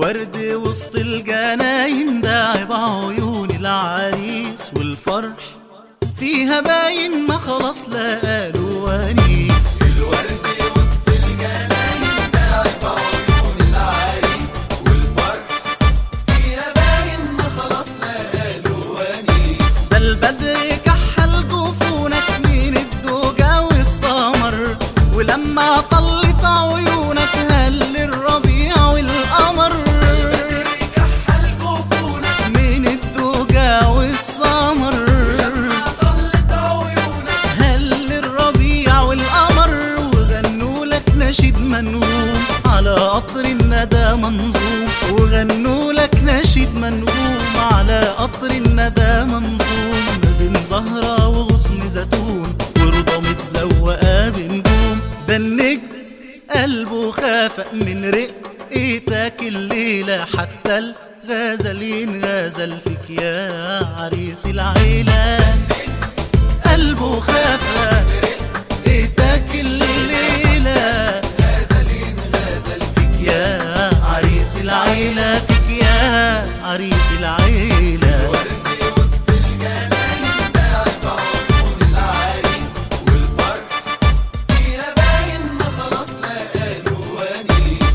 الورد وسط الجناين داعي بعيون العريس، والفرح فيها باين ما خلاص لقى له ونيس. الورد وسط الجناين داعي بعيون العريس، والفرح فيها باين ما خلاص لقى له ونيس. ده البدر كحل جفونك من الدوجة والسمر، ولما طلت عيونك هل الربيع والقمر. كحل جفونك من الدوجة والسمر، ولما طلت عيونك هل الربيع والقمر. وغنوا لك نشيد منغوم على قطر الندى منظوم، وغنوا لك نشيد منغوم على قطر الندى منظوم. ما بين زهرة وغصن زيتون ورضا متزوقة بنجوم. ده النجم قلبه خافق من رقتك الليلة، حتى الغزالين غزل فيك يا عريس العيلة. قلبه خافق رقتك الليلة، غزالين غزل فيك يا عريس العيلة، فيك يا عريس العيلة. الورد وسط الجناين داعي بعيون العريس، والفرح فيها باين ما خلاص لقى له ونيس.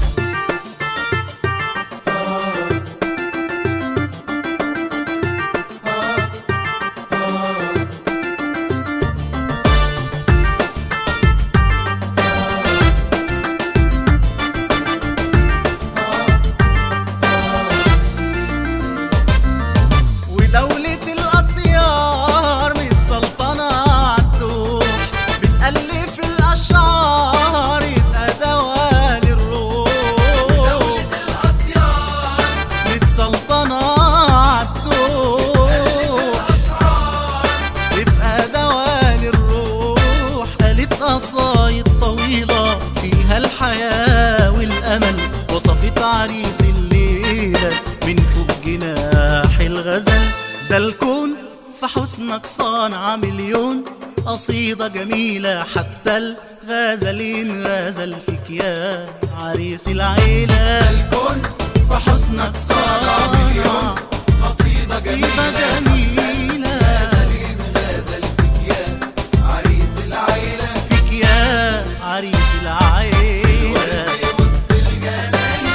ودولة الأطيار متسلطنة عالدوح، بتألف الأشعار يبقى دواء للروح. دولة الأطيار متسلطنة عالدوح، أشعار يبقى دواء للروح. قالت قصايد طويلة فيها الحياة والأمل، وصفت عريس الليلة من فوق جناح الغزل. ده الكون في حسنك صانع مليون قصيدة جميلة، حتى الغزالين غزل فيك يا عريس العيلة. الكون في حسنك صانع قصيدة قصيدة جميلة. جميلة، غزالين غزل فيك يا عريس العيلة. فيك يا عريس العيلة. الورد وسط الجناين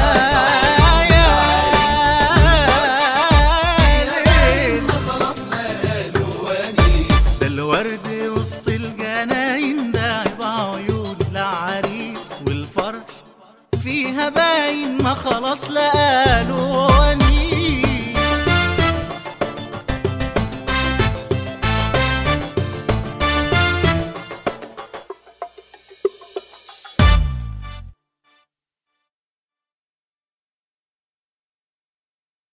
ما خلاص لقى له ونيس. ده الورد وسط الجناين داعي بعيون العريس، والفرح فيها باين ما خلاص لقى له ونيس.